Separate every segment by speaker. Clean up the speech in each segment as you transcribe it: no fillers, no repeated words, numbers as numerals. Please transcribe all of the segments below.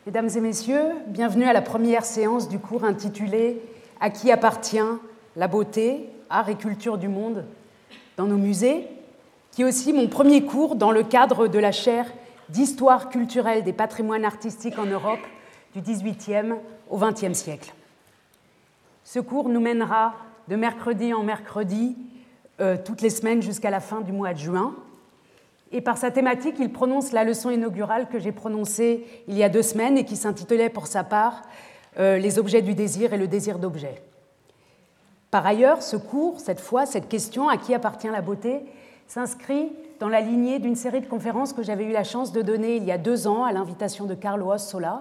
Speaker 1: Mesdames et messieurs, bienvenue à la première séance du cours intitulé « À qui appartient la beauté, art et culture du monde dans nos musées ?» qui est aussi mon premier cours dans le cadre de la chaire d'histoire culturelle des patrimoines artistiques en Europe du XVIIIe au XXe siècle. Ce cours nous mènera de mercredi en mercredi toutes les semaines jusqu'à la fin du mois de juin. Et par sa thématique, il prononce la leçon inaugurale que j'ai prononcée il y a 2 semaines et qui s'intitulait pour sa part « Les objets du désir et le désir d'objets ». Par ailleurs, ce cours, cette fois, cette question « À qui appartient la beauté ?» s'inscrit dans la lignée d'une série de conférences que j'avais eu la chance de donner il y a 2 ans à l'invitation de Carlo Ossola,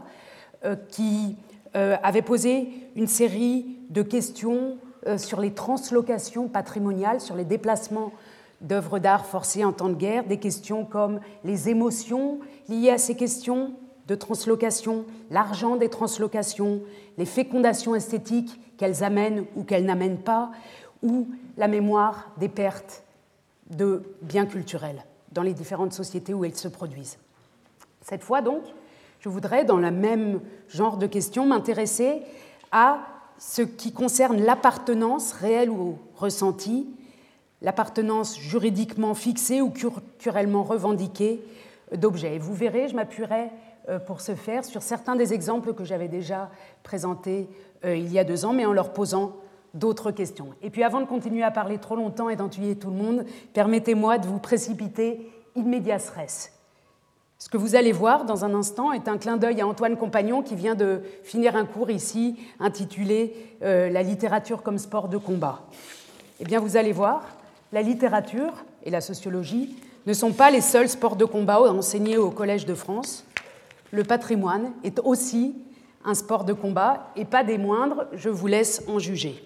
Speaker 1: qui avait posé une série de questions sur les translocations patrimoniales, sur les déplacements d'œuvres d'art forcées en temps de guerre, des questions comme les émotions liées à ces questions de translocation, l'argent des translocations, les fécondations esthétiques qu'elles amènent ou qu'elles n'amènent pas, ou la mémoire des pertes de biens culturels dans les différentes sociétés où elles se produisent. Cette fois donc, je voudrais, dans le même genre de questions, m'intéresser à ce qui concerne l'appartenance réelle ou ressentie, l'appartenance juridiquement fixée ou culturellement revendiquée d'objets. Et vous verrez, je m'appuierai pour ce faire sur certains des exemples que j'avais déjà présentés il y a 2 ans, mais en leur posant d'autres questions. Et puis avant de continuer à parler trop longtemps et d'entuyer tout le monde, permettez-moi de vous précipiter in medias res. Ce que vous allez voir dans un instant est un clin d'œil à Antoine Compagnon qui vient de finir un cours ici intitulé « La littérature comme sport de combat ». Eh bien, vous allez voir, la littérature et la sociologie ne sont pas les seuls sports de combat enseignés au Collège de France. Le patrimoine est aussi un sport de combat, et pas des moindres, je vous laisse en juger.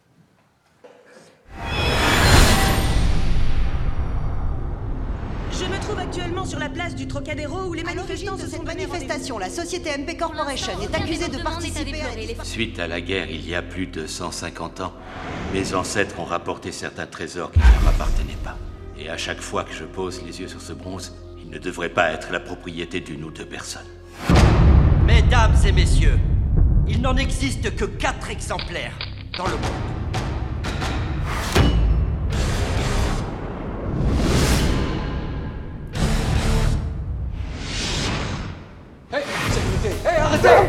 Speaker 2: Je me trouve actuellement sur la place du Trocadéro où les manifestants se sont donnés
Speaker 3: manifestation, la société MP Corporation est accusée de participer à...
Speaker 4: Suite à la guerre, il y a plus de 150 ans, mes ancêtres ont rapporté certains trésors qui ne leur appartenaient pas. Et à chaque fois que je pose les yeux sur ce bronze, il ne devrait pas être la propriété d'une ou 2 personnes.
Speaker 5: Mesdames et messieurs, il n'en existe que 4 exemplaires dans le monde.
Speaker 6: Hey, sécurité! Hey, arrêtez!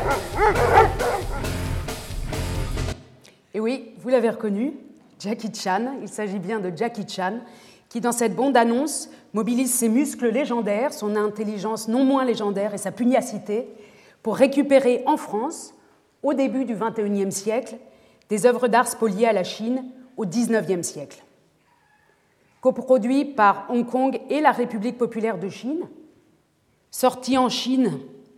Speaker 1: Et oui, vous l'avez reconnu, Jackie Chan, il s'agit bien de Jackie Chan, qui dans cette bande-annonce mobilise ses muscles légendaires, son intelligence non moins légendaire et sa pugnacité pour récupérer en France, au début du XXIe siècle, des œuvres d'art spoliées à la Chine au XIXe siècle. Coproduit par Hong Kong et la République populaire de Chine, sorti en Chine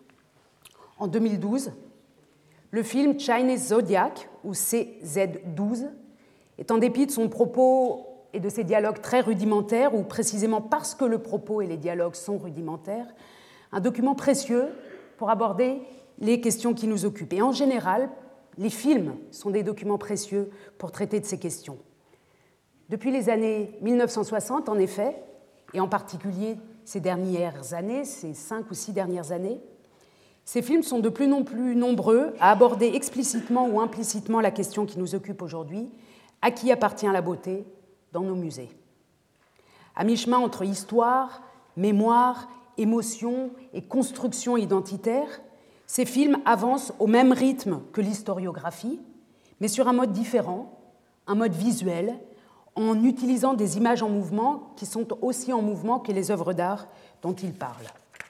Speaker 1: en 2012, le film Chinese Zodiac, ou CZ12, est en dépit de son propos et de ses dialogues très rudimentaires, ou précisément parce que le propos et les dialogues sont rudimentaires, un document précieux pour aborder les questions qui nous occupent. Et en général, les films sont des documents précieux pour traiter de ces questions. Depuis les années 1960, en effet, et en particulier ces dernières années, ces 5 ou 6 dernières années, ces films sont de plus en plus nombreux à aborder explicitement ou implicitement la question qui nous occupe aujourd'hui, à qui appartient la beauté dans nos musées. À mi-chemin entre histoire, mémoire, émotion et construction identitaire, ces films avancent au même rythme que l'historiographie, mais sur un mode différent, un mode visuel, en utilisant des images en mouvement qui sont aussi en mouvement que les œuvres d'art dont ils parlent.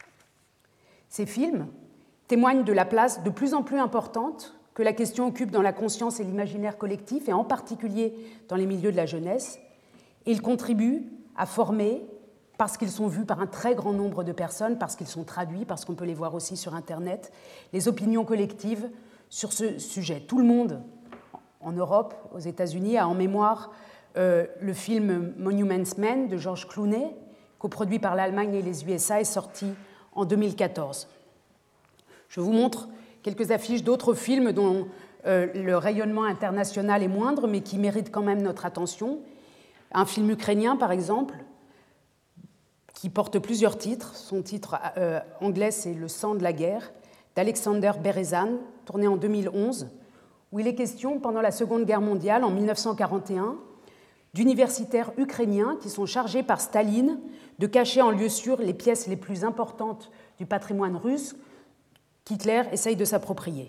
Speaker 1: Ces films témoignent de la place de plus en plus importante que la question occupe dans la conscience et l'imaginaire collectif, et en particulier dans les milieux de la jeunesse, et ils contribuent à former, parce qu'ils sont vus par un très grand nombre de personnes, parce qu'ils sont traduits, parce qu'on peut les voir aussi sur Internet, les opinions collectives sur ce sujet. Tout le monde, en Europe, aux États-Unis, a en mémoire le film Monuments Men de George Clooney, coproduit par l'Allemagne et les USA, et sorti en 2014. Je vous montre quelques affiches d'autres films dont le rayonnement international est moindre, mais qui méritent quand même notre attention. Un film ukrainien, par exemple, qui porte plusieurs titres. Son titre anglais, c'est « Le sang de la guerre », d'Alexander Berezan, tourné en 2011, où il est question, pendant la Seconde Guerre mondiale, en 1941, d'universitaires ukrainiens qui sont chargés par Staline de cacher en lieu sûr les pièces les plus importantes du patrimoine russe qu'Hitler essaye de s'approprier.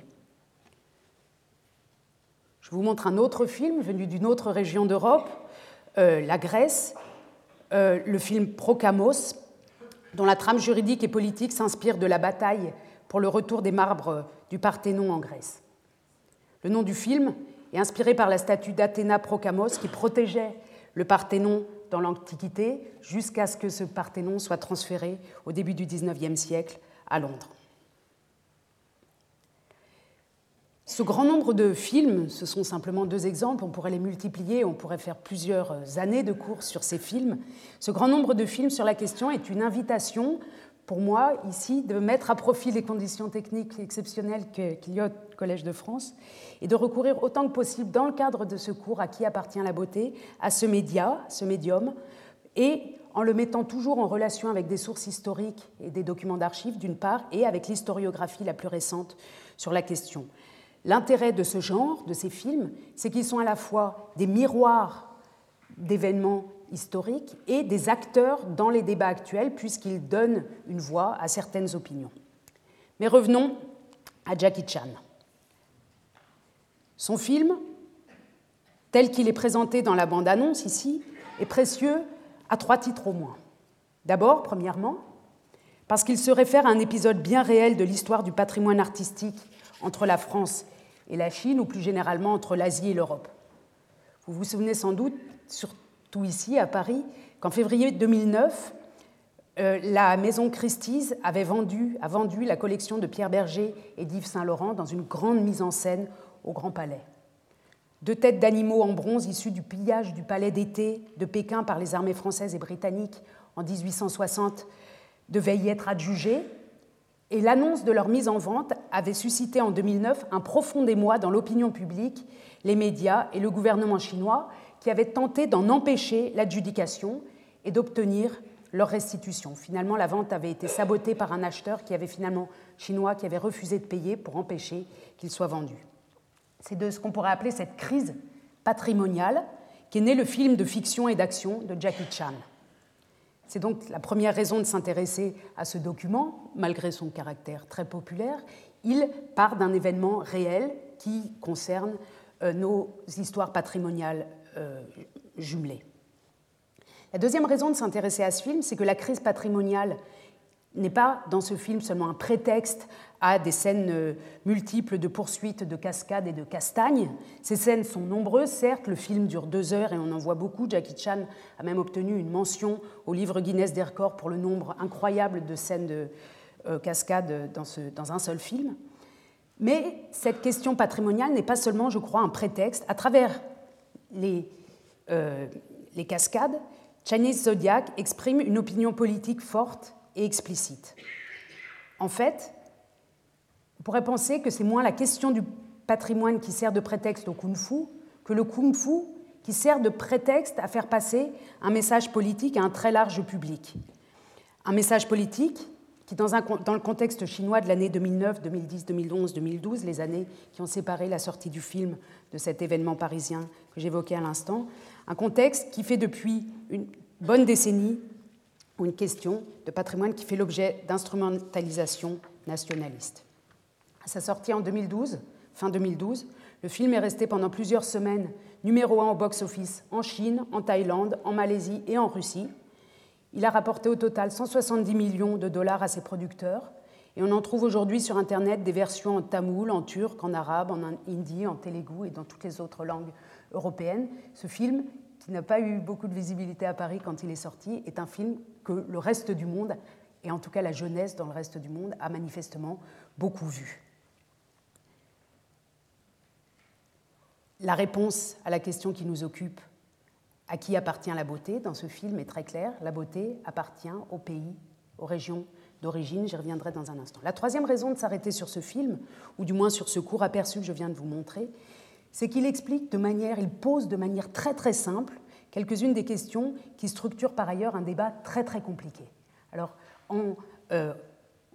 Speaker 1: Je vous montre un autre film venu d'une autre région d'Europe, la Grèce, le film Prokamos, dont la trame juridique et politique s'inspire de la bataille pour le retour des marbres du Parthénon en Grèce. Le nom du film est inspiré par la statue d'Athéna Prokamos qui protégeait le Parthénon dans l'Antiquité jusqu'à ce que ce Parthénon soit transféré au début du XIXe siècle à Londres. Ce grand nombre de films, ce sont simplement 2 exemples, on pourrait les multiplier, on pourrait faire plusieurs années de cours sur ces films. Ce grand nombre de films sur la question est une invitation, pour moi, ici, de mettre à profit les conditions techniques exceptionnelles qu'il y a au Collège de France et de recourir autant que possible, dans le cadre de ce cours à qui appartient la beauté, à ce média, ce médium, et en le mettant toujours en relation avec des sources historiques et des documents d'archives, d'une part, et avec l'historiographie la plus récente sur la question. L'intérêt de ce genre, de ces films, c'est qu'ils sont à la fois des miroirs d'événements historiques et des acteurs dans les débats actuels, puisqu'ils donnent une voix à certaines opinions. Mais revenons à Jackie Chan. Son film, tel qu'il est présenté dans la bande-annonce ici, est précieux à 3 titres au moins. D'abord, premièrement, parce qu'il se réfère à un épisode bien réel de l'histoire du patrimoine artistique entre la France et la Chine, ou plus généralement entre l'Asie et l'Europe. Vous vous souvenez sans doute, surtout ici à Paris, qu'en février 2009, la maison Christie's a vendu la collection de Pierre Berger et d'Yves Saint-Laurent dans une grande mise en scène au Grand Palais. 2 têtes d'animaux en bronze issues du pillage du palais d'été de Pékin par les armées françaises et britanniques en 1860 devaient y être adjugées, et l'annonce de leur mise en vente avait suscité en 2009 un profond émoi dans l'opinion publique, les médias et le gouvernement chinois qui avaient tenté d'en empêcher l'adjudication et d'obtenir leur restitution. Finalement, la vente avait été sabotée par un acheteur chinois qui avait refusé de payer pour empêcher qu'il soit vendu. C'est de ce qu'on pourrait appeler cette crise patrimoniale qu'est né le film de fiction et d'action de Jackie Chan. C'est donc la première raison de s'intéresser à ce document, malgré son caractère très populaire. Il part d'un événement réel qui concerne nos histoires patrimoniales jumelées. La deuxième raison de s'intéresser à ce film, c'est que la crise patrimoniale n'est pas dans ce film seulement un prétexte à des scènes multiples de poursuites, de cascades et de castagnes. Ces scènes sont nombreuses, certes, le film dure 2 heures et on en voit beaucoup. Jackie Chan a même obtenu une mention au livre Guinness des records pour le nombre incroyable de scènes de cascades dans un seul film. Mais cette question patrimoniale n'est pas seulement, je crois, un prétexte. À travers les cascades, Chinese Zodiac exprime une opinion politique forte et explicite. En fait, on pourrait penser que c'est moins la question du patrimoine qui sert de prétexte au kung-fu que le kung-fu qui sert de prétexte à faire passer un message politique à un très large public. Un message politique qui, dans le contexte chinois de l'année 2009, 2010, 2011, 2012, les années qui ont séparé la sortie du film de cet événement parisien que j'évoquais à l'instant, un contexte qui fait depuis une bonne décennie une question de patrimoine qui fait l'objet d'instrumentalisation nationaliste. À sa sortie en 2012, fin 2012, le film est resté pendant plusieurs semaines numéro 1 au box-office en Chine, en Thaïlande, en Malaisie et en Russie. Il a rapporté au total 170 millions de dollars à ses producteurs et on en trouve aujourd'hui sur Internet des versions en tamoul, en turc, en arabe, en hindi, en télougou et dans toutes les autres langues européennes. Ce film, qui n'a pas eu beaucoup de visibilité à Paris quand il est sorti, est un film que le reste du monde, et en tout cas la jeunesse dans le reste du monde, a manifestement beaucoup vu. La réponse à la question qui nous occupe, à qui appartient la beauté, dans ce film est très claire. La beauté appartient au pays, aux régions d'origine, j'y reviendrai dans un instant. La troisième raison de s'arrêter sur ce film, ou du moins sur ce court aperçu que je viens de vous montrer, c'est qu'il il pose de manière très très simple quelques-unes des questions qui structurent par ailleurs un débat très très compliqué. Alors, on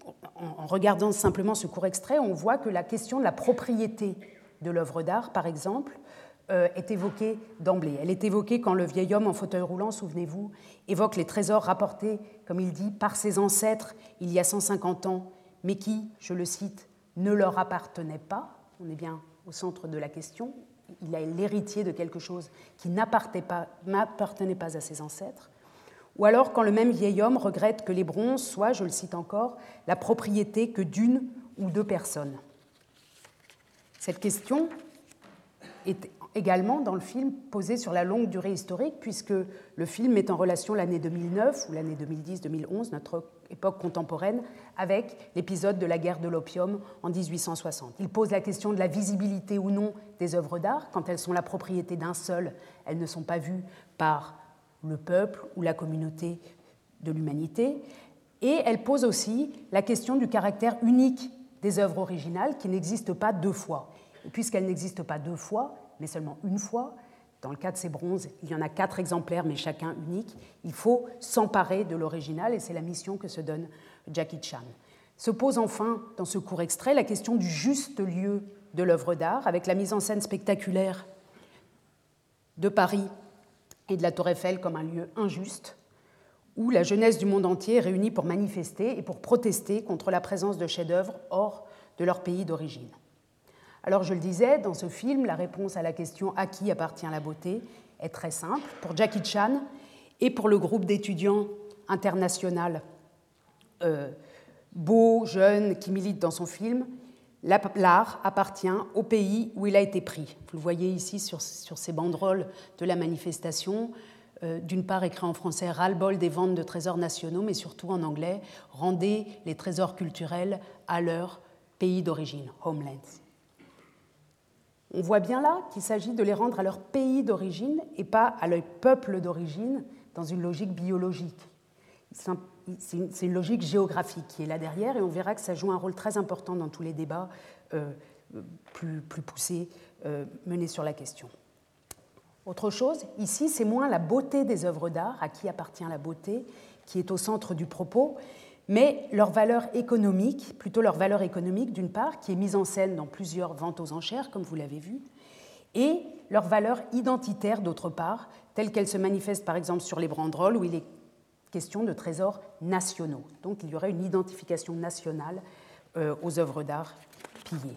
Speaker 1: en regardant simplement ce court extrait, on voit que la question de la propriété de l'œuvre d'art, par exemple, est évoquée d'emblée. Elle est évoquée quand le vieil homme en fauteuil roulant, souvenez-vous, évoque les trésors rapportés, comme il dit, par ses ancêtres il y a 150 ans, mais qui, je le cite, ne leur appartenaient pas. On est bien au centre de la question. Il est l'héritier de quelque chose qui n'appartenait pas à ses ancêtres. Ou alors quand le même vieil homme regrette que les bronzes soient, je le cite encore, la propriété que d'une ou deux personnes. Cette question est également dans le film posée sur la longue durée historique, puisque le film met en relation l'année 2009 ou l'année 2010-2011, notre époque contemporaine, avec l'épisode de la guerre de l'opium en 1860. Il pose la question de la visibilité ou non des œuvres d'art. Quand elles sont la propriété d'un seul, elles ne sont pas vues par le peuple ou la communauté de l'humanité. Et elle pose aussi la question du caractère unique des œuvres originales qui n'existent pas deux fois. Et puisqu'elles n'existent pas deux fois, mais seulement une fois, dans le cas de ces bronzes, il y en a 4 exemplaires, mais chacun unique, il faut s'emparer de l'original, et c'est la mission que se donne Jackie Chan. Se pose enfin, dans ce court extrait, la question du juste lieu de l'œuvre d'art, avec la mise en scène spectaculaire de Paris et de la Tour Eiffel comme un lieu injuste, où la jeunesse du monde entier est réunie pour manifester et pour protester contre la présence de chefs-d'œuvre hors de leur pays d'origine. Alors, je le disais, dans ce film, la réponse à la question « à qui appartient la beauté ?» est très simple. Pour Jackie Chan et pour le groupe d'étudiants international beau, jeune, qui milite dans son film, l'art appartient au pays où il a été pris. Vous le voyez ici sur ces banderoles de la manifestation, d'une part écrit en français « ras-le-bol des ventes de trésors nationaux », mais surtout en anglais « rendez les trésors culturels à leur pays d'origine, homeland ». On voit bien là qu'il s'agit de les rendre à leur pays d'origine et pas à leur peuple d'origine dans une logique biologique. C'est une logique géographique qui est là derrière et on verra que ça joue un rôle très important dans tous les débats plus poussés menés sur la question. Autre chose, ici, c'est moins la beauté des œuvres d'art, à qui appartient la beauté, qui est au centre du propos, mais leur valeur économique, plutôt leur valeur économique d'une part, qui est mise en scène dans plusieurs ventes aux enchères, comme vous l'avez vu, et leur valeur identitaire d'autre part, telle qu'elle se manifeste par exemple sur les banderoles, où il est question de trésors nationaux. Donc il y aurait une identification nationale aux œuvres d'art pillées.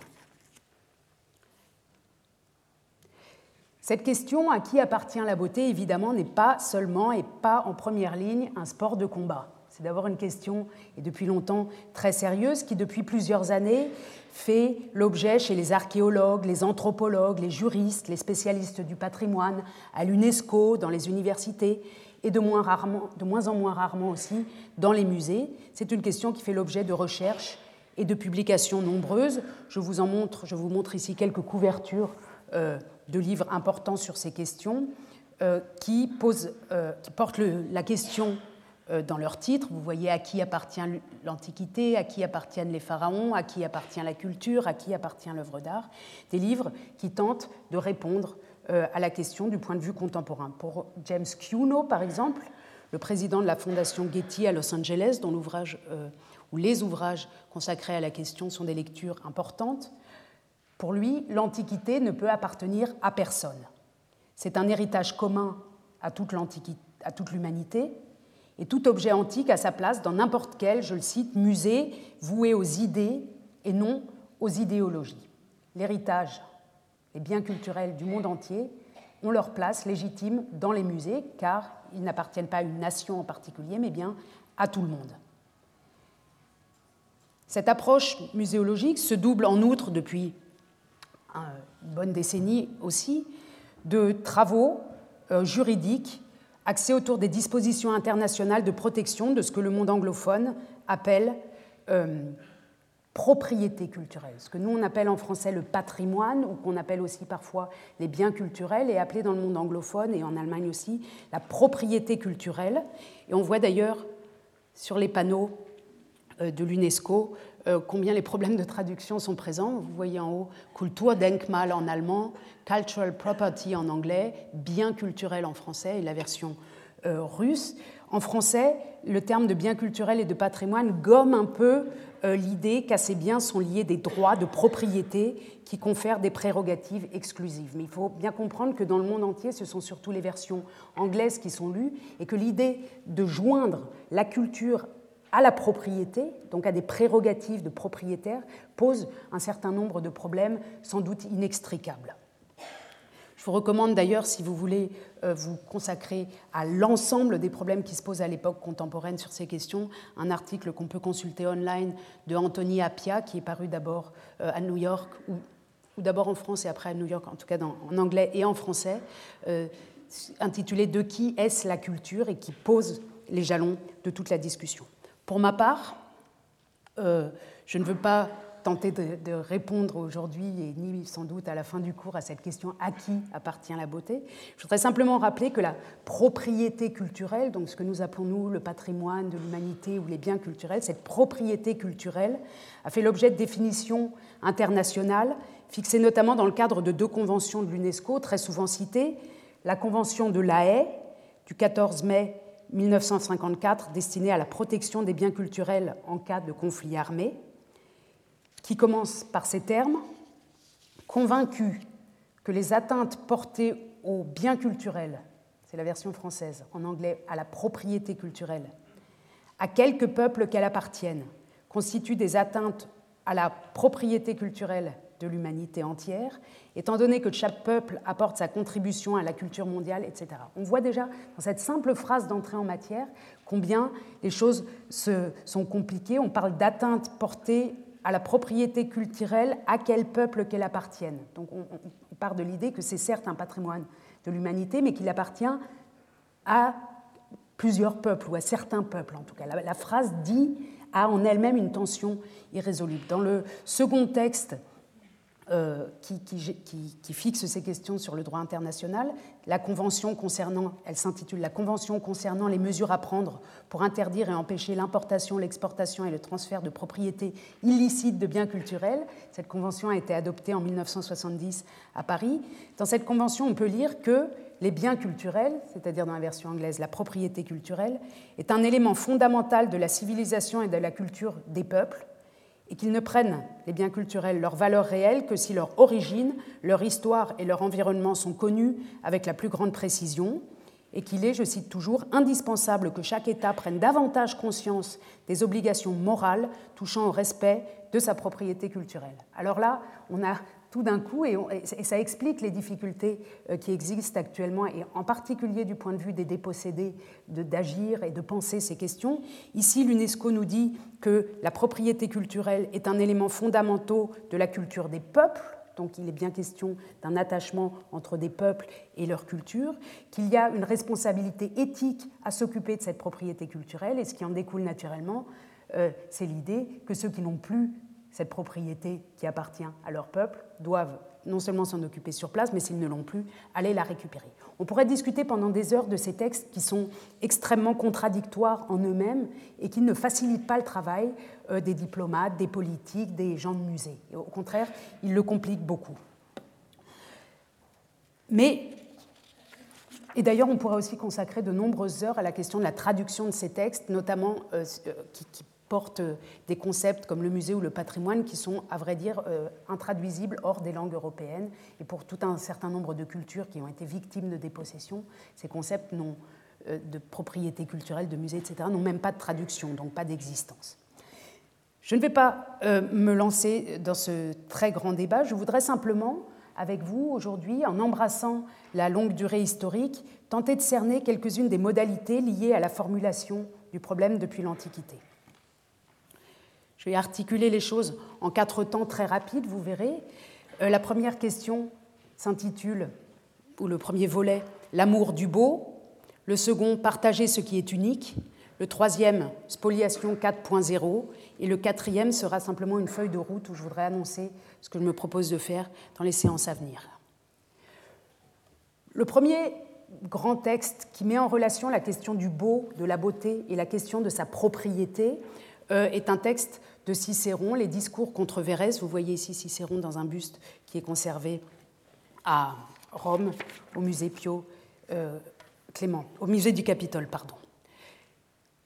Speaker 1: Cette question, à qui appartient la beauté, évidemment, n'est pas seulement et pas en première ligne un sport de combat. C'est d'abord une question, et depuis longtemps, très sérieuse, qui depuis plusieurs années fait l'objet chez les archéologues, les anthropologues, les juristes, les spécialistes du patrimoine, à l'UNESCO, dans les universités, et de moins en moins rarement aussi dans les musées. C'est une question qui fait l'objet de recherches et de publications nombreuses. Je vous montre ici quelques couvertures de livres importants sur ces questions qui portent la question dans leur titre. Vous voyez à qui appartient l'Antiquité, à qui appartiennent les pharaons, à qui appartient la culture, à qui appartient l'œuvre d'art. Des livres qui tentent de répondre à la question du point de vue contemporain. Pour James Cuno, par exemple, le président de la Fondation Getty à Los Angeles, dont où les ouvrages consacrés à la question sont des lectures importantes, pour lui, l'Antiquité ne peut appartenir à personne. C'est un héritage commun à toute l'humanité, et tout objet antique a sa place dans n'importe quel, je le cite, musée voué aux idées et non aux idéologies. L'héritage, les biens culturels du monde entier ont leur place légitime dans les musées, car ils n'appartiennent pas à une nation en particulier, mais bien à tout le monde. Cette approche muséologique se double en outre depuis une bonne décennie aussi de travaux juridiques axés autour des dispositions internationales de protection de ce que le monde anglophone appelle propriété culturelle, ce que nous on appelle en français le patrimoine, ou qu'on appelle aussi parfois les biens culturels, et appelé dans le monde anglophone et en Allemagne aussi la propriété culturelle. Et on voit d'ailleurs sur les panneaux de l'UNESCO combien les problèmes de traduction sont présents. Vous voyez en haut Kulturdenkmal en allemand, Cultural Property en anglais, bien culturel en français et la version russe. En français, le terme de bien culturel et de patrimoine gomme un peu l'idée qu'à ces biens sont liés des droits de propriété qui confèrent des prérogatives exclusives. Mais il faut bien comprendre que dans le monde entier, ce sont surtout les versions anglaises qui sont lues et que l'idée de joindre la culture à la propriété, donc à des prérogatives de propriétaire, pose un certain nombre de problèmes sans doute inextricables. Je vous recommande d'ailleurs, si vous voulez vous consacrer à l'ensemble des problèmes qui se posent à l'époque contemporaine sur ces questions, un article qu'on peut consulter online de Anthony Appia, qui est paru d'abord à New York, ou d'abord en France et après à New York, en tout cas en anglais et en français, intitulé « De qui est-ce la culture ?» et qui pose les jalons de toute la discussion. Pour ma part, je ne veux pas tenter de répondre aujourd'hui, et ni sans doute à la fin du cours, à cette question « à qui appartient la beauté ?» Je voudrais simplement rappeler que la propriété culturelle, donc ce que nous appelons nous le patrimoine de l'humanité ou les biens culturels, cette propriété culturelle a fait l'objet de définitions internationales, fixées notamment dans le cadre de 2 conventions de l'UNESCO, très souvent citées, la Convention de La Haye du 14 mai 1954, destinée à la protection des biens culturels en cas de conflit armé, qui commence par ces termes : « Convaincu que les atteintes portées aux biens culturels, c'est la version française, en anglais à la propriété culturelle, à quelque peuple qu'elle appartienne, constituent des atteintes à la propriété culturelle de l'humanité entière, étant donné que chaque peuple apporte sa contribution à la culture mondiale, etc. » On voit déjà dans cette simple phrase d'entrée en matière combien les choses sont compliquées. On parle d'atteintes portées à la propriété culturelle, à quel peuple qu'elle appartienne. Donc on part de l'idée que c'est certes un patrimoine de l'humanité, mais qu'il appartient à plusieurs peuples, ou à certains peuples en tout cas. La phrase dit a en elle-même une tension irrésoluble. Dans le second texte qui fixe ces questions sur le droit international, la convention elle s'intitule « La Convention concernant les mesures à prendre pour interdire et empêcher l'importation, l'exportation et le transfert de propriétés illicites de biens culturels ». Cette convention a été adoptée en 1970 à Paris. Dans cette convention, on peut lire que les biens culturels, c'est-à-dire dans la version anglaise la propriété culturelle, est un élément fondamental de la civilisation et de la culture des peuples, et qu'ils ne prennent, les biens culturels, leur valeur réelle que si leur origine, leur histoire et leur environnement sont connus avec la plus grande précision, et qu'il est, je cite toujours, indispensable que chaque État prenne davantage conscience des obligations morales touchant au respect de sa propriété culturelle. Alors là, on a tout d'un coup, et ça explique les difficultés qui existent actuellement, et en particulier du point de vue des dépossédés, d'agir et de penser ces questions. Ici, l'UNESCO nous dit que la propriété culturelle est un élément fondamental de la culture des peuples, donc il est bien question d'un attachement entre des peuples et leur culture, qu'il y a une responsabilité éthique à s'occuper de cette propriété culturelle, et ce qui en découle naturellement, c'est l'idée que ceux qui n'ont plus cette propriété qui appartient à leur peuple doivent non seulement s'en occuper sur place, mais s'ils ne l'ont plus, aller la récupérer. On pourrait discuter pendant des heures de ces textes qui sont extrêmement contradictoires en eux-mêmes et qui ne facilitent pas le travail des diplomates, des politiques, des gens de musée. Et au contraire, ils le compliquent beaucoup. Et d'ailleurs, on pourrait aussi consacrer de nombreuses heures à la question de la traduction de ces textes, notamment qui portent des concepts comme le musée ou le patrimoine qui sont, à vrai dire, intraduisibles hors des langues européennes. Et pour tout un certain nombre de cultures qui ont été victimes de dépossession, ces concepts de propriété culturelle, de musée, etc., n'ont même pas de traduction, donc pas d'existence. Je ne vais pas me lancer dans ce très grand débat. Je voudrais simplement, avec vous aujourd'hui, en embrassant la longue durée historique, tenter de cerner quelques-unes des modalités liées à la formulation du problème depuis l'Antiquité. Je vais articuler les choses en 4 temps très rapides, vous verrez. La première question s'intitule, ou le premier volet, « L'amour du beau ». Le second, « Partager ce qui est unique ». Le troisième, « Spoliation 4.0 ». Et le quatrième sera simplement une feuille de route où je voudrais annoncer ce que je me propose de faire dans les séances à venir. Le premier grand texte qui met en relation la question du beau, de la beauté et la question de sa propriété est un texte de Cicéron, les Discours contre Vérès. Vous voyez ici Cicéron dans un buste qui est conservé à Rome, au musée Pio Clément, au musée du Capitole, pardon.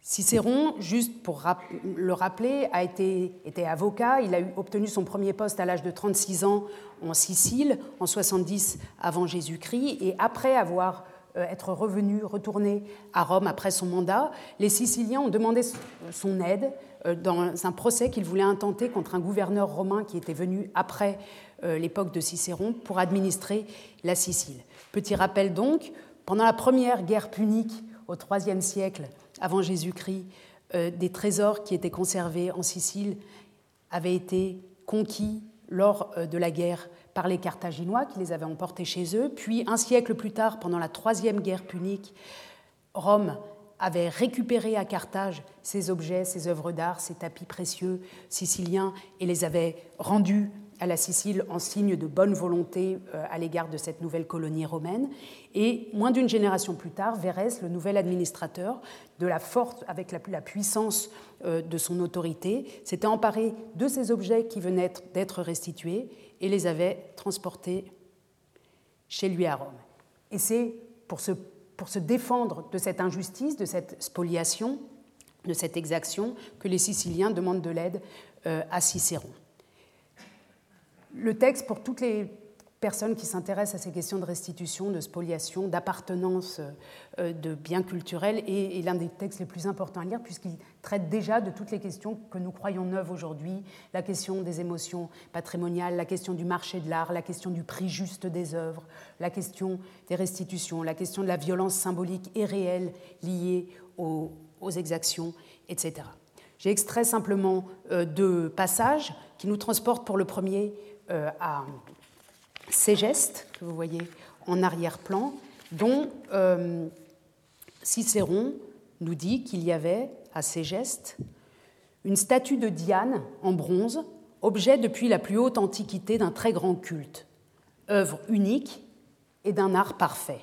Speaker 1: Cicéron, juste pour le rappeler, était avocat. Il a obtenu son premier poste à l'âge de 36 ans en Sicile, en 70 avant Jésus-Christ. Et après être retourné à Rome après son mandat, les Siciliens ont demandé son aide dans un procès qu'ils voulaient intenter contre un gouverneur romain qui était venu après l'époque de Cicéron pour administrer la Sicile. Petit rappel donc, pendant la première guerre punique au IIIe siècle avant Jésus-Christ, des trésors qui étaient conservés en Sicile avaient été conquis lors de la guerre par les Carthaginois qui les avaient emportés chez eux. Puis, un siècle plus tard, pendant la troisième guerre punique, Rome avait récupéré à Carthage ces objets, ces œuvres d'art, ces tapis précieux siciliens et les avait rendus à la Sicile en signe de bonne volonté à l'égard de cette nouvelle colonie romaine. Et moins d'une génération plus tard, Verrès, le nouvel administrateur, de la force, avec la puissance de son autorité, s'était emparé de ces objets qui venaient d'être restitués et les avait transportés chez lui à Rome. Et c'est pour se défendre de cette injustice, de cette spoliation, de cette exaction, que les Siciliens demandent de l'aide à Cicéron. Le texte, pour toutes les personnes qui s'intéressent à ces questions de restitution, de spoliation, d'appartenance de biens culturels, est l'un des textes les plus importants à lire puisqu'il traite déjà de toutes les questions que nous croyons neuves aujourd'hui, la question des émotions patrimoniales, la question du marché de l'art, la question du prix juste des œuvres, la question des restitutions, la question de la violence symbolique et réelle liée aux exactions, etc. J'ai extrait simplement deux passages qui nous transportent pour le premier à Ségeste, que vous voyez en arrière-plan, dont Cicéron nous dit qu'il y avait à Ségeste une statue de Diane en bronze, objet depuis la plus haute antiquité d'un très grand culte, œuvre unique et d'un art parfait.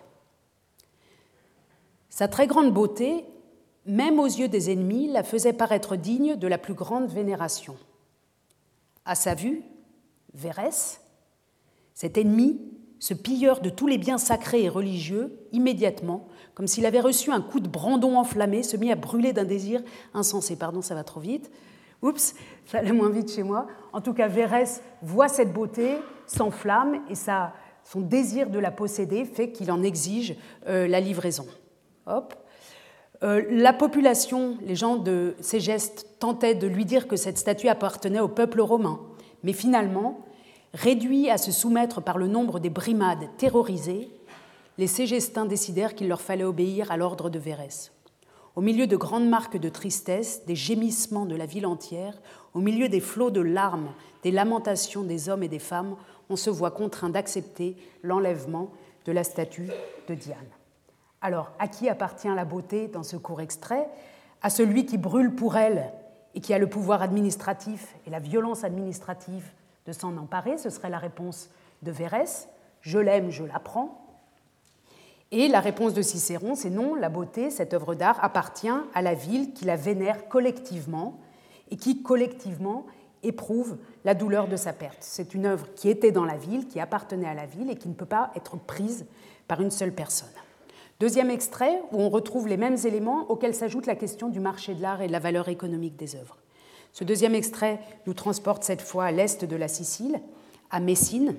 Speaker 1: Sa très grande beauté, même aux yeux des ennemis, la faisait paraître digne de la plus grande vénération. À sa vue, Verrès, cet ennemi, ce pilleur de tous les biens sacrés et religieux, immédiatement, comme s'il avait reçu un coup de brandon enflammé, se mit à brûler d'un désir insensé. Pardon, ça va trop vite. Oups, ça allait moins vite chez moi. En tout cas, Verrès voit cette beauté, s'enflamme, et son désir de la posséder fait qu'il en exige la livraison. Hop. La population, les gens de Ségeste, tentaient de lui dire que cette statue appartenait au peuple romain, mais finalement, réduits à se soumettre par le nombre des brimades terrorisées, les Ségestins décidèrent qu'il leur fallait obéir à l'ordre de Verrès. Au milieu de grandes marques de tristesse, des gémissements de la ville entière, au milieu des flots de larmes, des lamentations des hommes et des femmes, on se voit contraint d'accepter l'enlèvement de la statue de Diane. Alors, à qui appartient la beauté dans ce court extrait ? À celui qui brûle pour elle et qui a le pouvoir administratif et la violence administrative de s'en emparer, ce serait la réponse de Verrès. Je l'aime, je la prends. Et la réponse de Cicéron, c'est non, la beauté, cette œuvre d'art, appartient à la ville qui la vénère collectivement et qui collectivement éprouve la douleur de sa perte. C'est une œuvre qui était dans la ville, qui appartenait à la ville et qui ne peut pas être prise par une seule personne. Deuxième extrait, où on retrouve les mêmes éléments auxquels s'ajoute la question du marché de l'art et de la valeur économique des œuvres. Ce deuxième extrait nous transporte cette fois à l'est de la Sicile, à Messine,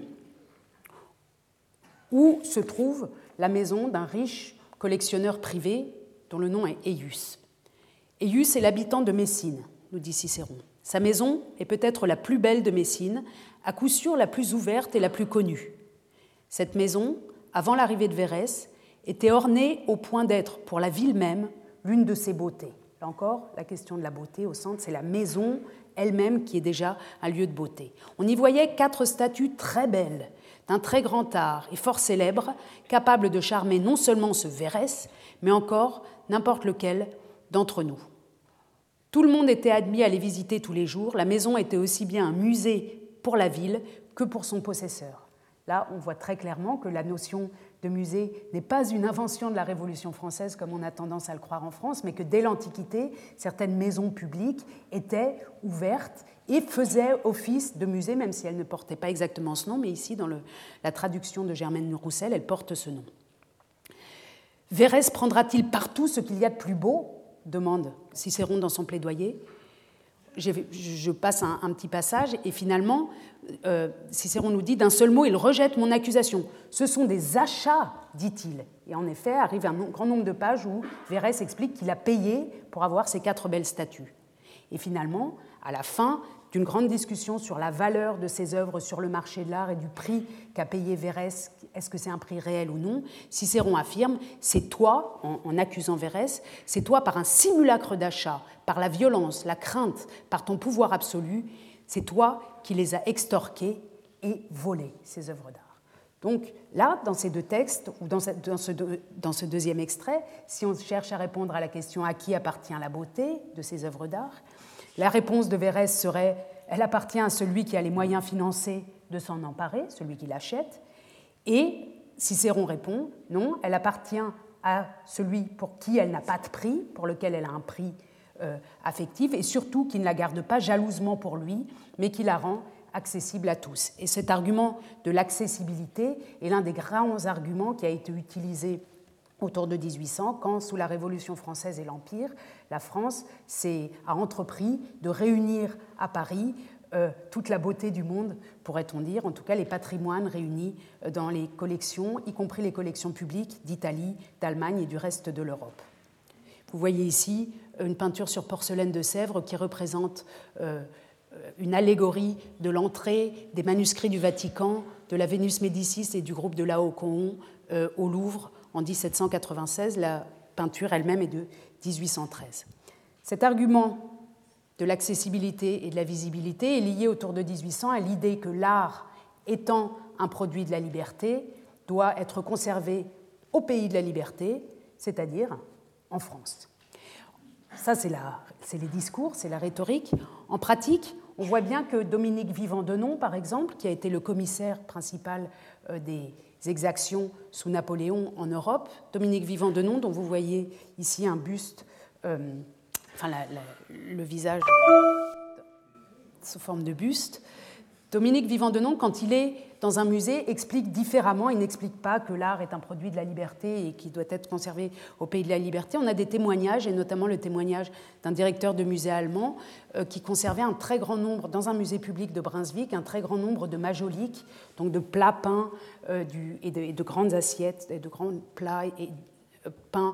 Speaker 1: où se trouve la maison d'un riche collectionneur privé dont le nom est Eius. Eius est l'habitant de Messine, nous dit Cicéron. Sa maison est peut-être la plus belle de Messine, à coup sûr la plus ouverte et la plus connue. Cette maison, avant l'arrivée de Verrès, était ornée au point d'être, pour la ville même, l'une de ses beautés. Là encore, la question de la beauté au centre, c'est la maison elle-même qui est déjà un lieu de beauté. On y voyait 4 statues très belles, d'un très grand art et fort célèbres, capables de charmer non seulement ce Verrès, mais encore n'importe lequel d'entre nous. Tout le monde était admis à les visiter tous les jours. La maison était aussi bien un musée pour la ville que pour son possesseur. Là, on voit très clairement que la notion de musée n'est pas une invention de la Révolution française comme on a tendance à le croire en France, mais que dès l'Antiquité, certaines maisons publiques étaient ouvertes et faisaient office de musée, même si elles ne portaient pas exactement ce nom, mais ici, dans la traduction de Germaine Roussel, elle porte ce nom. Verrès prendra-t-il partout ce qu'il y a de plus beau ? demande Cicéron dans son plaidoyer. Je passe un petit passage, et finalement, Cicéron nous dit, d'un seul mot, il rejette mon accusation. Ce sont des achats, dit-il. Et en effet, arrive un grand nombre de pages où Verrès explique qu'il a payé pour avoir ces 4 belles statues. Et finalement, à la fin d'une grande discussion sur la valeur de ces œuvres sur le marché de l'art et du prix qu'a payé Verrès, est-ce que c'est un prix réel ou non, Cicéron affirme, c'est toi, en accusant Verrès, c'est toi par un simulacre d'achat, par la violence, la crainte, par ton pouvoir absolu, c'est toi qui les as extorqués et volés, ces œuvres d'art. Donc là, dans ces deux textes, ou dans ce deuxième extrait, si on cherche à répondre à la question à qui appartient la beauté de ces œuvres d'art, la réponse de Verrès serait « elle appartient à celui qui a les moyens financiers de s'en emparer, celui qui l'achète », et Cicéron répond « non, elle appartient à celui pour qui elle n'a pas de prix, pour lequel elle a un prix affectif, et surtout qui ne la garde pas jalousement pour lui, mais qui la rend accessible à tous ». Et cet argument de l'accessibilité est l'un des grands arguments qui a été utilisé autour de 1800, quand, sous la Révolution française et l'Empire, la France a entrepris de réunir à Paris toute la beauté du monde, pourrait-on dire, en tout cas les patrimoines réunis dans les collections, y compris les collections publiques d'Italie, d'Allemagne et du reste de l'Europe. Vous voyez ici une peinture sur porcelaine de Sèvres qui représente une allégorie de l'entrée des manuscrits du Vatican, de la Vénus Médicis et du groupe de Laocoon au Louvre en 1796. La peinture elle-même est de 1813. Cet argument de l'accessibilité et de la visibilité est lié autour de 1800 à l'idée que l'art, étant un produit de la liberté, doit être conservé au pays de la liberté, c'est-à-dire en France. Ça, c'est les discours, c'est la rhétorique. En pratique, on voit bien que Dominique Vivant-Denon, par exemple, qui a été le commissaire principal des exactions sous Napoléon en Europe, Dominique Vivant-Denon, dont vous voyez ici un buste, le visage sous forme de buste. Dominique Vivant-Denon, quand il est dans un musée, explique différemment. Il n'explique pas que l'art est un produit de la liberté et qui doit être conservé au pays de la liberté. On a des témoignages, et notamment le témoignage d'un directeur de musée allemand qui conservait un très grand nombre, dans un musée public de Brunswick, un très grand nombre de majoliques, donc de plats peints et de grandes assiettes, et de grands plats peints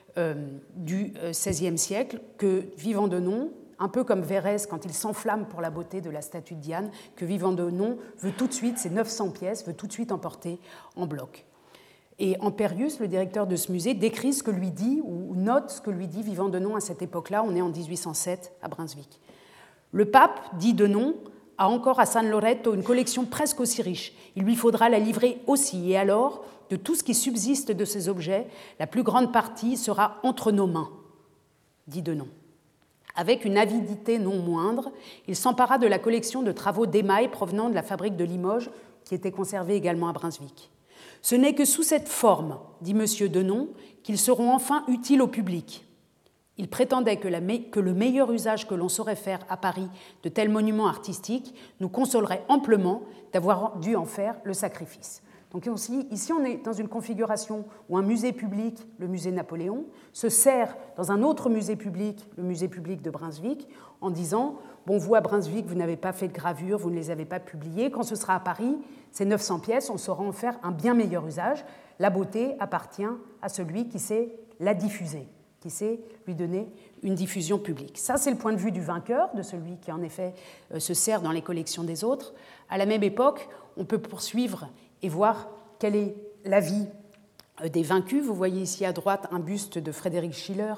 Speaker 1: du XVIe siècle, que Vivant-Denon, un peu comme Verrès quand il s'enflamme pour la beauté de la statue de Diane, que Vivant-Denon veut tout de suite, ces 900 pièces, veut tout de suite emporter en bloc. Et Ampérius, le directeur de ce musée, décrit ce que lui dit, ou note ce que lui dit Vivant-Denon à cette époque-là, on est en 1807 à Brunswick. Le pape, dit Denon, a encore à San Loretto une collection presque aussi riche. Il lui faudra la livrer aussi, et alors, de tout ce qui subsiste de ces objets, la plus grande partie sera entre nos mains, dit Denon. Avec une avidité non moindre, il s'empara de la collection de travaux d'émail provenant de la fabrique de Limoges, qui était conservée également à Brunswick. Ce n'est que sous cette forme, dit M. Denon, qu'ils seront enfin utiles au public. Il prétendait que le meilleur usage que l'on saurait faire à Paris de tels monuments artistiques nous consolerait amplement d'avoir dû en faire le sacrifice. Donc ici, on est dans une configuration où un musée public, le musée Napoléon, se sert dans un autre musée public, le musée public de Brunswick, en disant « Bon, vous, à Brunswick, vous n'avez pas fait de gravures, vous ne les avez pas publiées. Quand ce sera à Paris, ces 900 pièces, on saura en faire un bien meilleur usage. La beauté appartient à celui qui sait la diffuser, qui sait lui donner une diffusion publique. » Ça, c'est le point de vue du vainqueur, de celui qui, en effet, se sert dans les collections des autres. À la même époque, on peut poursuivre et voir quel est l'avis des vaincus. Vous voyez ici à droite un buste de Frédéric Schiller,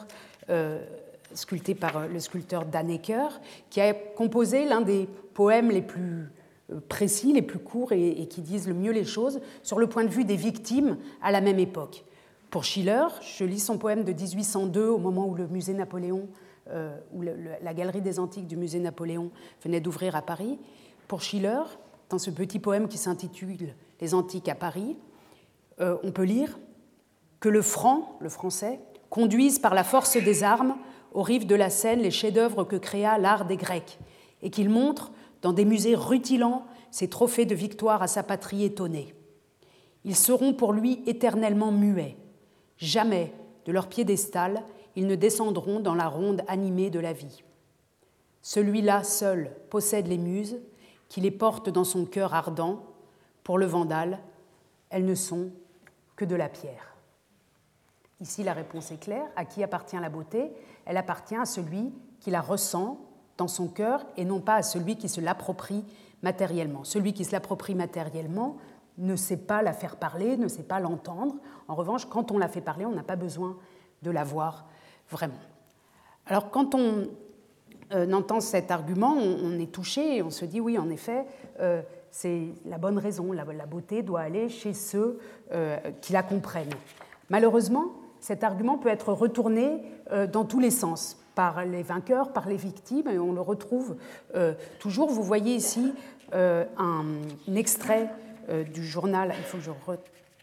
Speaker 1: sculpté par le sculpteur Dannecker, qui a composé l'un des poèmes les plus précis, les plus courts et qui disent le mieux les choses sur le point de vue des victimes à la même époque. Pour Schiller, je lis son poème de 1802, au moment où le musée Napoléon, où la galerie des antiques du musée Napoléon venait d'ouvrir à Paris. Pour Schiller, dans ce petit poème qui s'intitule « Les Antiques à Paris », on peut lire que le franc, le français, conduise par la force des armes aux rives de la Seine les chefs-d'œuvre que créa l'art des Grecs et qu'il montre dans des musées rutilants ses trophées de victoire à sa patrie étonnée. Ils seront pour lui éternellement muets. Jamais, de leur piédestal, ils ne descendront dans la ronde animée de la vie. Celui-là seul possède les muses, qui les porte dans son cœur ardent. Pour le Vandale, elles ne sont que de la pierre. Ici, la réponse est claire. À qui appartient la beauté? Elle appartient à celui qui la ressent dans son cœur et non pas à celui qui se l'approprie matériellement. Celui qui se l'approprie matériellement ne sait pas la faire parler, ne sait pas l'entendre. En revanche, quand on la fait parler, on n'a pas besoin de la voir vraiment. Alors, quand on entend cet argument, on est touché et on se dit, oui, en effet, c'est la bonne raison. La beauté doit aller chez ceux qui la comprennent. Malheureusement, cet argument peut être retourné dans tous les sens, par les vainqueurs, par les victimes, et on le retrouve toujours. Vous voyez ici un extrait du journal, il faut que je retrouve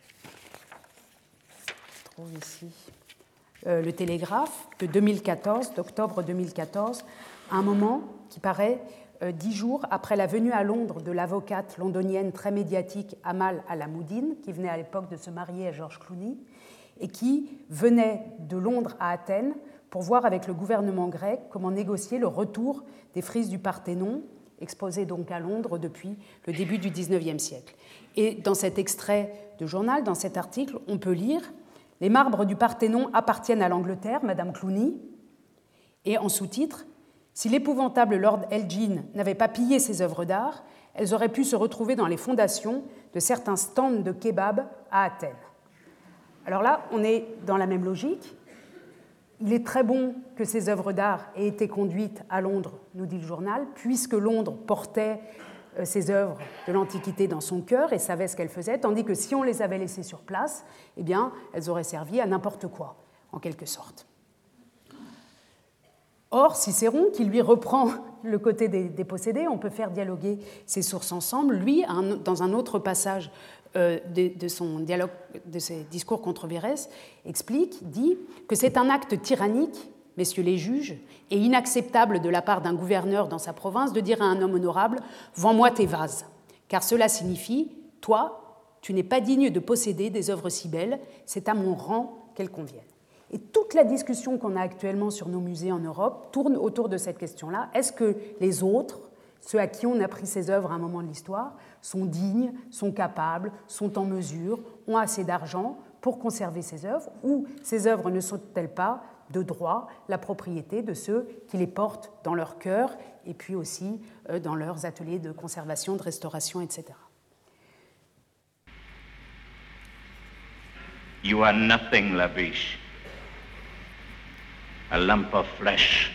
Speaker 1: ici, le Télégraphe de 2014, d'octobre 2014, un moment qui paraît 10 jours après la venue à Londres de l'avocate londonienne très médiatique Amal Alamoudine, qui venait à l'époque de se marier à George Clooney, et qui venait de Londres à Athènes pour voir avec le gouvernement grec comment négocier le retour des frises du Parthénon, exposées donc à Londres depuis le début du XIXe siècle. Et dans cet extrait de journal, dans cet article, on peut lire « Les marbres du Parthénon appartiennent à l'Angleterre, Madame Clooney », et en sous-titre « Si l'épouvantable Lord Elgin n'avait pas pillé ces œuvres d'art, elles auraient pu se retrouver dans les fondations de certains stands de kebab à Athènes. » Alors là, on est dans la même logique. Il est très bon que ces œuvres d'art aient été conduites à Londres, nous dit le journal, puisque Londres portait ces œuvres de l'Antiquité dans son cœur et savait ce qu'elles faisaient, tandis que si on les avait laissées sur place, eh bien, elles auraient servi à n'importe quoi, en quelque sorte. Or, Cicéron, qui lui reprend le côté des possédés, on peut faire dialoguer ces sources ensemble, lui, dans un autre passage de son dialogue, de ses discours contre Vérès, dit que c'est un acte tyrannique, messieurs les juges, et inacceptable de la part d'un gouverneur dans sa province de dire à un homme honorable « Vends-moi tes vases », car cela signifie « Toi, tu n'es pas digne de posséder des œuvres si belles, c'est à mon rang qu'elles conviennent ». Et toute la discussion qu'on a actuellement sur nos musées en Europe tourne autour de cette question-là. Est-ce que les autres, ceux à qui on a pris ces œuvres à un moment de l'histoire, sont dignes, sont capables, sont en mesure, ont assez d'argent pour conserver ces œuvres, ou ces œuvres ne sont-elles pas de droit la propriété de ceux qui les portent dans leur cœur et puis aussi dans leurs ateliers de conservation, de restauration, etc.
Speaker 7: You are nothing, La Biche. A lump of flesh.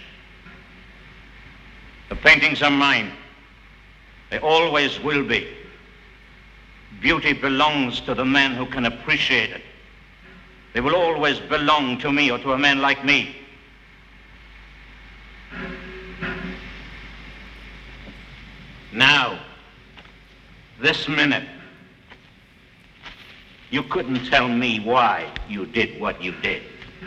Speaker 7: The paintings are mine. They always will be. Beauty belongs to the man who can appreciate it. They will always belong to me or to a man like me. Now, this minute, you couldn't tell me why you did what you did.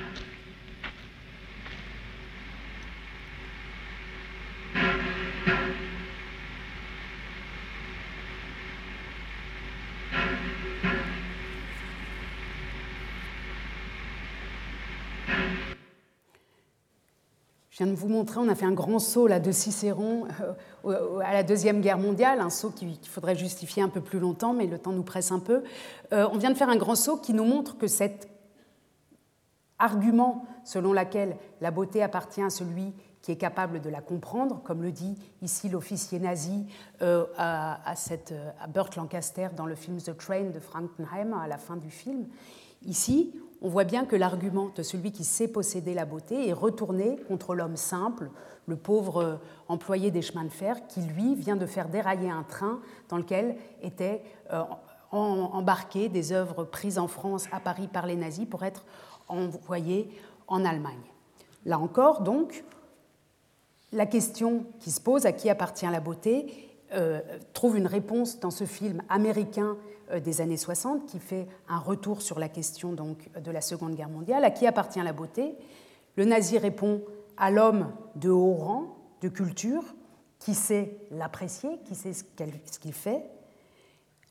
Speaker 1: Je viens de vous montrer, on a fait un grand saut là, de Cicéron à la Deuxième Guerre mondiale, un saut qu'il faudrait justifier un peu plus longtemps, mais le temps nous presse un peu. On vient de faire un grand saut qui nous montre que cet argument selon lequel la beauté appartient à celui qui est capable de la comprendre, comme le dit ici l'officier nazi à Burt Lancaster dans le film The Train de Frankenheim à la fin du film. Ici, on voit bien que l'argument de celui qui sait posséder la beauté est retourné contre l'homme simple, le pauvre employé des chemins de fer, qui, lui, vient de faire dérailler un train dans lequel étaient embarquées des œuvres prises en France, à Paris, par les nazis, pour être envoyées en Allemagne. Là encore, donc, la question qui se pose, à qui appartient la beauté, trouve une réponse dans ce film américain des années 60, qui fait un retour sur la question donc, de la Seconde Guerre mondiale. À qui appartient la beauté? Le nazi répond à l'homme de haut rang, de culture, qui sait l'apprécier, qui sait ce qu'il fait.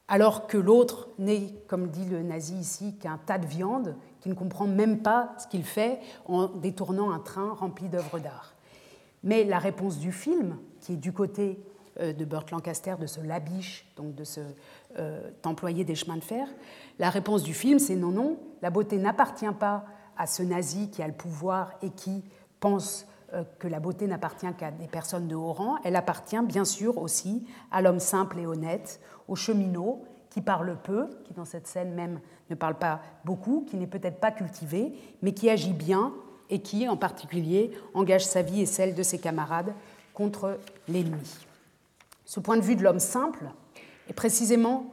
Speaker 1: alors que l'autre n'est, comme dit le nazi ici, qu'un tas de viande, qui ne comprend même pas ce qu'il fait en détournant un train rempli d'œuvres d'art. Mais la réponse du film, qui est du côté de Burt Lancaster, de ce Labiche, donc de ce employé des chemins de fer, la réponse du film, c'est non, non, la beauté n'appartient pas à ce nazi qui a le pouvoir et qui pense que la beauté n'appartient qu'à des personnes de haut rang, elle appartient bien sûr aussi à l'homme simple et honnête, au cheminot qui parle peu, qui dans cette scène même ne parle pas beaucoup, qui n'est peut-être pas cultivé, mais qui agit bien et qui, en particulier, engage sa vie et celle de ses camarades contre l'ennemi. Ce point de vue de l'homme simple est précisément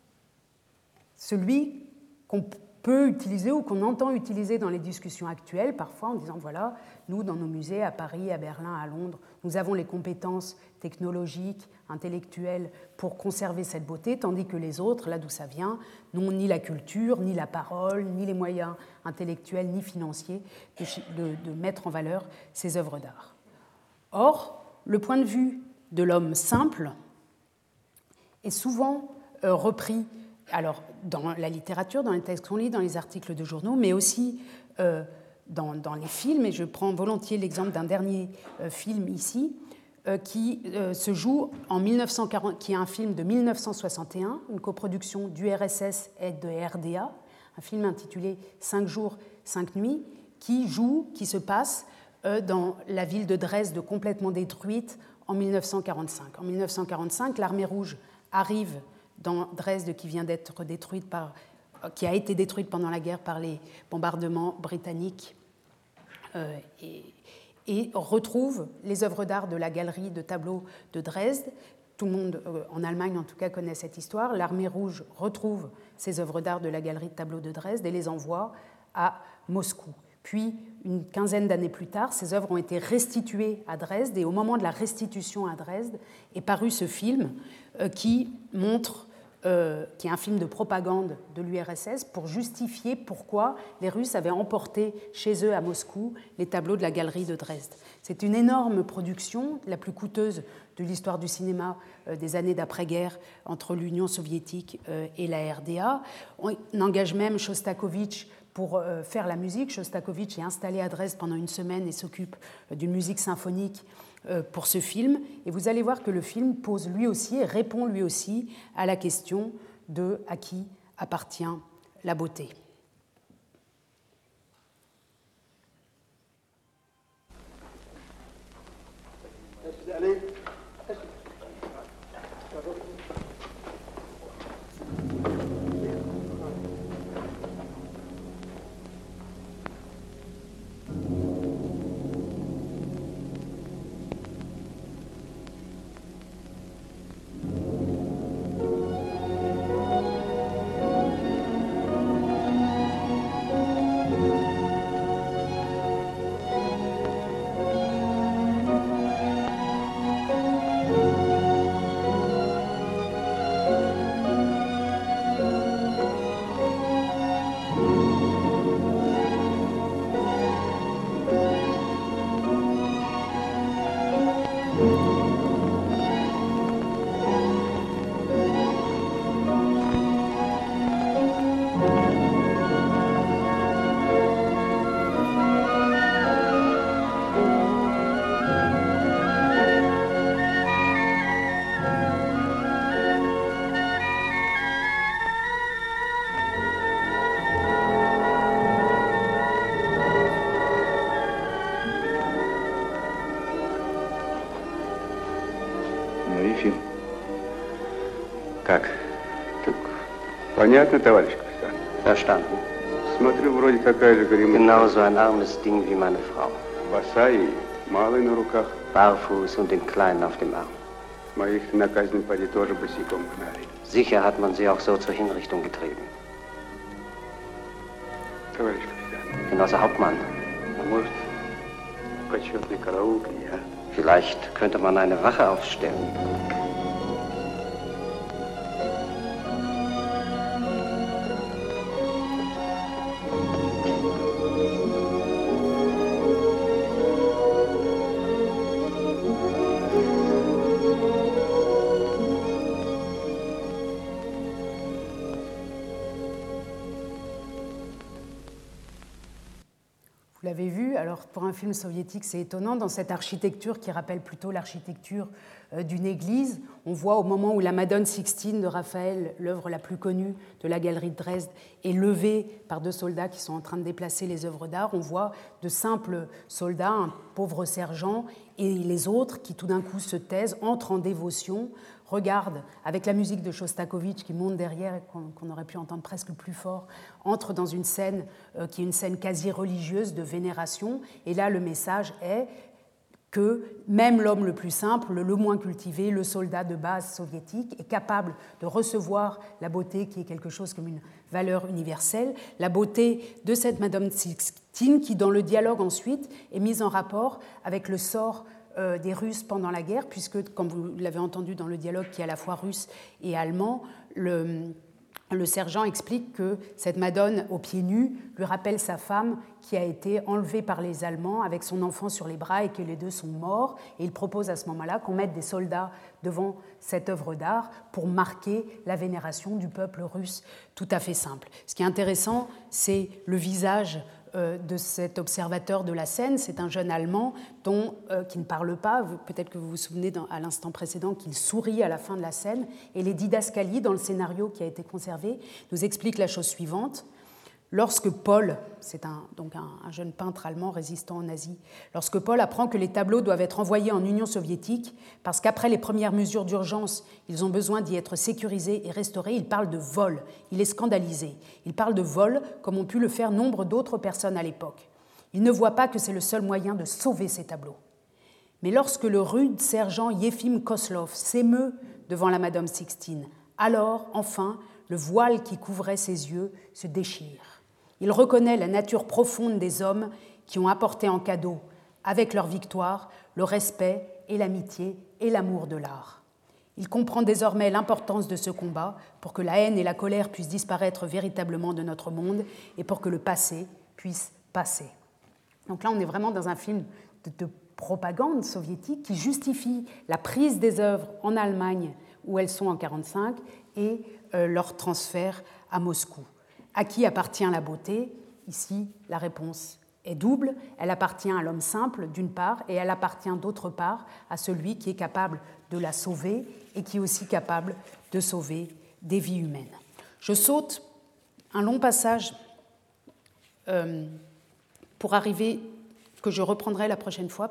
Speaker 1: celui qu'on peut utiliser ou qu'on entend utiliser dans les discussions actuelles, parfois en disant, voilà, nous, dans nos musées, à Paris, à Berlin, à Londres, nous avons les compétences technologiques, intellectuelles pour conserver cette beauté, tandis que les autres, là d'où ça vient, n'ont ni la culture, ni la parole, ni les moyens intellectuels, ni financiers de mettre en valeur ces œuvres d'art. Or, le point de vue de l'homme simple est souvent repris alors, dans la littérature, dans les textes qu'on lit, dans les articles de journaux, mais aussi dans les films, et je prends volontiers l'exemple d'un dernier film ici, qui se joue en 1940, qui est un film de 1961, une coproduction du RSS et de RDA, un film intitulé 5 jours, 5 nuits, qui se passe dans la ville de Dresde complètement détruite en 1945. En 1945, l'armée rouge arrive dans Dresde qui vient d'être détruite qui a été détruite pendant la guerre par les bombardements britanniques et retrouve les œuvres d'art de la galerie de tableaux de Dresde. Tout le monde, en Allemagne en tout cas, connaît cette histoire. L'armée rouge retrouve ces œuvres d'art de la galerie de tableaux de Dresde et les envoie à Moscou. Puis, une quinzaine d'années plus tard, ces œuvres ont été restituées à Dresde et au moment de la restitution à Dresde est paru ce film qui est un film de propagande de l'URSS pour justifier pourquoi les Russes avaient emporté chez eux à Moscou les tableaux de la galerie de Dresde. C'est une énorme production, la plus coûteuse de l'histoire du cinéma des années d'après-guerre entre l'Union soviétique et la RDA. On engage même Shostakovich pour faire la musique. Shostakovich est installé à Dresde pendant une semaine et s'occupe d'une musique symphonique pour ce film. Et vous allez voir que le film pose lui aussi et répond lui aussi à la question de à qui appartient la beauté.
Speaker 8: Как? Так, понятно, товарищ капитан?
Speaker 9: Verstanden.
Speaker 8: Смотрю, вроде такая же горемыка.
Speaker 9: Genauso ein armes Ding wie meine Frau.
Speaker 8: Босая и малый на руках.
Speaker 9: Barfuß und den Kleinen auf dem Arm.
Speaker 8: Моих на казнь поди тоже босиком гнали.
Speaker 9: Sicher hat man sie auch so zur Hinrichtung getrieben.
Speaker 8: Товарищ капитан.
Speaker 9: Genosse Hauptmann.
Speaker 8: А может, почетный караул, ja?
Speaker 9: Vielleicht könnte man eine Wache aufstellen.
Speaker 1: Vous l'avez vu, alors pour un film soviétique, c'est étonnant, dans cette architecture qui rappelle plutôt l'architecture d'une église, on voit au moment où la Madone Sixtine de Raphaël, l'œuvre la plus connue de la galerie de Dresde, est levée par 2 soldats qui sont en train de déplacer les œuvres d'art, on voit de simples soldats, un pauvre sergent, et les autres qui tout d'un coup se taisent, entrent en dévotion, regardent, avec la musique de Shostakovich qui monte derrière et qu'on aurait pu entendre presque plus fort, entrent dans une scène qui est une scène quasi religieuse de vénération. Et là, le message est que même l'homme le plus simple, le moins cultivé, le soldat de base soviétique, est capable de recevoir la beauté qui est quelque chose comme une valeur universelle, la beauté de cette Madame Sixtine qui, dans le dialogue ensuite, est mise en rapport avec le sort des Russes pendant la guerre, puisque, comme vous l'avez entendu dans le dialogue qui est à la fois russe et allemand, le sergent explique que cette Madone aux pieds nus lui rappelle sa femme qui a été enlevée par les Allemands avec son enfant sur les bras et que les deux sont morts. Et il propose à ce moment-là qu'on mette des soldats devant cette œuvre d'art pour marquer la vénération du peuple russe, tout à fait simple. Ce qui est intéressant, c'est le visage de cet observateur de la scène. C'est un jeune Allemand qui ne parle pas. Peut-être que vous vous souvenez à l'instant précédent qu'il sourit à la fin de la scène. Et les didascalies dans le scénario qui a été conservé nous expliquent la chose suivante. Lorsque Paul, c'est un jeune peintre allemand résistant en Asie, lorsque Paul apprend que les tableaux doivent être envoyés en Union soviétique parce qu'après les premières mesures d'urgence, ils ont besoin d'y être sécurisés et restaurés, il parle de vol. Il est scandalisé. Il parle de vol comme ont pu le faire nombre d'autres personnes à l'époque. Il ne voit pas que c'est le seul moyen de sauver ces tableaux. Mais lorsque le rude sergent Yefim Koslov s'émeut devant la Madame Sixtine, alors, enfin, le voile qui couvrait ses yeux se déchire. Il reconnaît la nature profonde des hommes qui ont apporté en cadeau, avec leur victoire, le respect et l'amitié et l'amour de l'art. Il comprend désormais l'importance de ce combat pour que la haine et la colère puissent disparaître véritablement de notre monde et pour que le passé puisse passer. Donc là, on est vraiment dans un film de propagande soviétique qui justifie la prise des œuvres en Allemagne où elles sont en 1945 et leur transfert à Moscou. À qui appartient la beauté ? Ici, la réponse est double. Elle appartient à l'homme simple, d'une part, et elle appartient, d'autre part, à celui qui est capable de la sauver et qui est aussi capable de sauver des vies humaines. Je saute un long passage pour arriver, que je reprendrai la prochaine fois,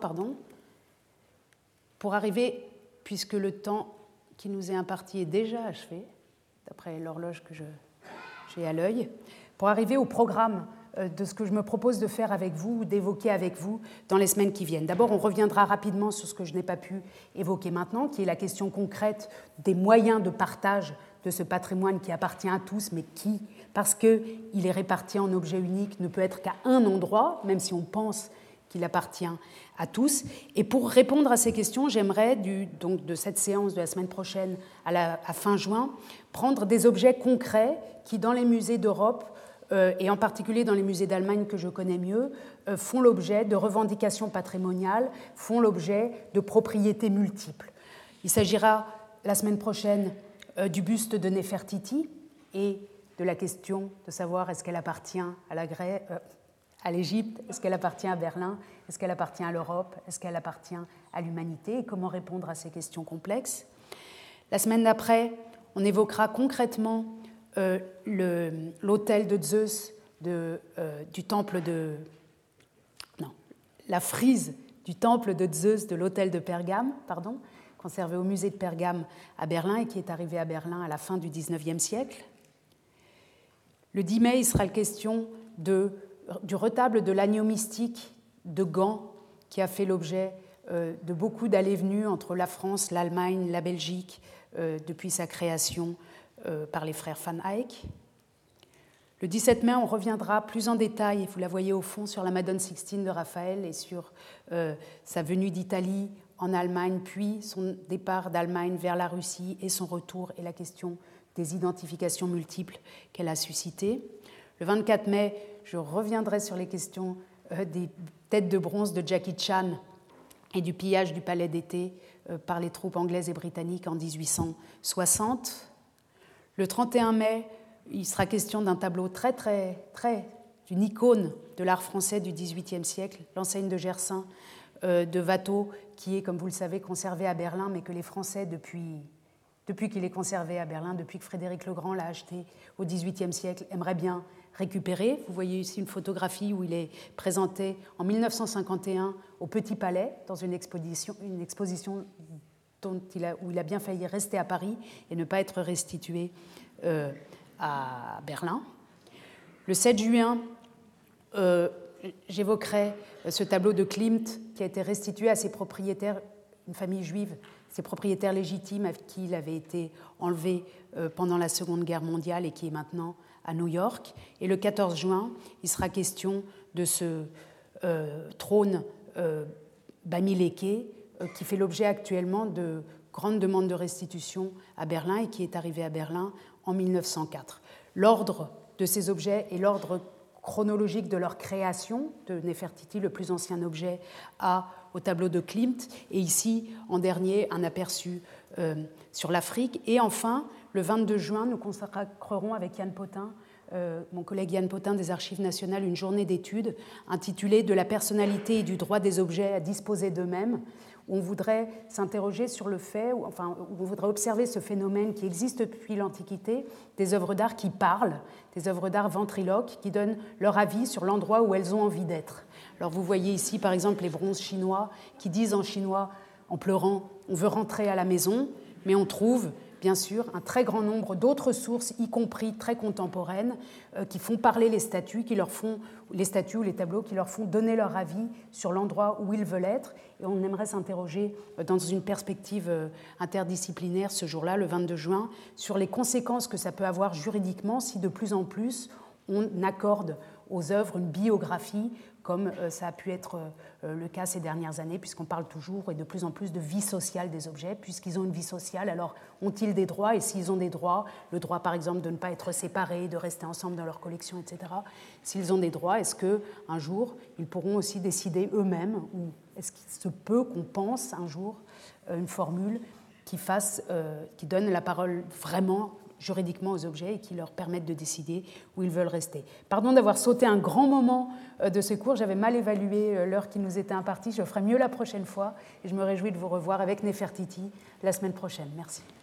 Speaker 1: pour arriver, puisque le temps qui nous est imparti est déjà achevé, d'après l'horloge que j'ai à l'œil, pour arriver au programme de ce que je me propose de faire avec vous, ou d'évoquer avec vous dans les semaines qui viennent. D'abord, on reviendra rapidement sur ce que je n'ai pas pu évoquer maintenant, qui est la question concrète des moyens de partage de ce patrimoine qui appartient à tous, mais qui, parce qu'il est réparti en objet unique, ne peut être qu'à un endroit, même si on pense qu'il appartient à tous. Et pour répondre à ces questions, j'aimerais, donc de cette séance de la semaine prochaine à fin juin, prendre des objets concrets qui, dans les musées d'Europe, et en particulier dans les musées d'Allemagne que je connais mieux, font l'objet de revendications patrimoniales, font l'objet de propriétés multiples. Il s'agira la semaine prochaine du buste de Néfertiti et de la question de savoir est-ce qu'elle appartient à l'Égypte, est-ce qu'elle appartient à Berlin, est-ce qu'elle appartient à l'Europe, est-ce qu'elle appartient à l'humanité, et comment répondre à ces questions complexes. La semaine d'après, on évoquera concrètement l'autel de Zeus du temple de... Non, la frise du temple de Zeus de l'autel de Pergame, conservé au musée de Pergame à Berlin et qui est arrivé à Berlin à la fin du XIXe siècle. Le 10 mai, il sera question du retable de l'agneau mystique de Gand, qui a fait l'objet de beaucoup d'allées-venues entre la France, l'Allemagne, la Belgique, depuis sa création par les frères Van Eyck. Le 17 mai, on reviendra plus en détail, vous la voyez au fond, sur la Madone Sixtine de Raphaël et sur sa venue d'Italie en Allemagne, puis son départ d'Allemagne vers la Russie et son retour et la question des identifications multiples qu'elle a suscitées. Le 24 mai, je reviendrai sur les questions des têtes de bronze de Jackie Chan et du pillage du palais d'été par les troupes anglaises et britanniques en 1860. Le 31 mai, il sera question d'un tableau très, très, très d'une icône de l'art français du XVIIIe siècle, l'enseigne de Gersaint de Watteau, qui est, comme vous le savez, conservée à Berlin, mais que les Français, depuis qu'il est conservé à Berlin, depuis que Frédéric le Grand l'a acheté au XVIIIe siècle, aimeraient bien récupérer. Vous voyez ici une photographie où il est présenté en 1951 au Petit Palais, dans une exposition où il a bien failli rester à Paris et ne pas être restitué à Berlin. Le 7 juin, j'évoquerai ce tableau de Klimt qui a été restitué à ses propriétaires, une famille juive, ses propriétaires légitimes à qui il avait été enlevé pendant la Seconde Guerre mondiale et qui est maintenant à New York. Et le 14 juin, il sera question de ce trône Bamileke qui fait l'objet actuellement de grandes demandes de restitution à Berlin et qui est arrivé à Berlin en 1904. L'ordre de ces objets et l'ordre chronologique de leur création, de Néfertiti, le plus ancien objet, au tableau de Klimt, et ici, en dernier, un aperçu sur l'Afrique. Et enfin, le 22 juin, nous consacrerons avec Yann Potin, mon collègue Yann Potin des Archives nationales, une journée d'études intitulée « De la personnalité et du droit des objets à disposer d'eux-mêmes », où on voudrait s'interroger sur le fait, où on voudrait observer ce phénomène qui existe depuis l'Antiquité, des œuvres d'art qui parlent, des œuvres d'art ventriloques, qui donnent leur avis sur l'endroit où elles ont envie d'être. Alors vous voyez ici, par exemple, les bronzes chinois qui disent en chinois, en pleurant, « on veut rentrer à la maison », mais on trouve, bien sûr, un très grand nombre d'autres sources, y compris très contemporaines, qui font parler les statues, les statues ou les tableaux, qui leur font donner leur avis sur l'endroit où ils veulent être. Et on aimerait s'interroger dans une perspective interdisciplinaire ce jour-là, le 22 juin, sur les conséquences que ça peut avoir juridiquement si de plus en plus on accorde aux œuvres une biographie, comme ça a pu être le cas ces dernières années, puisqu'on parle toujours et de plus en plus de vie sociale des objets. Puisqu'ils ont une vie sociale, alors ont-ils des droits? Et s'ils ont des droits, le droit par exemple de ne pas être séparés, de rester ensemble dans leur collection, etc. S'ils ont des droits, est-ce qu'un jour, ils pourront aussi décider eux-mêmes, ou est-ce qu'il se peut qu'on pense un jour une formule qui donne la parole vraiment juridiquement aux objets et qui leur permettent de décider où ils veulent rester. Pardon d'avoir sauté un grand moment de ce cours, j'avais mal évalué l'heure qui nous était impartie, je ferai mieux la prochaine fois et je me réjouis de vous revoir avec Néfertiti la semaine prochaine. Merci.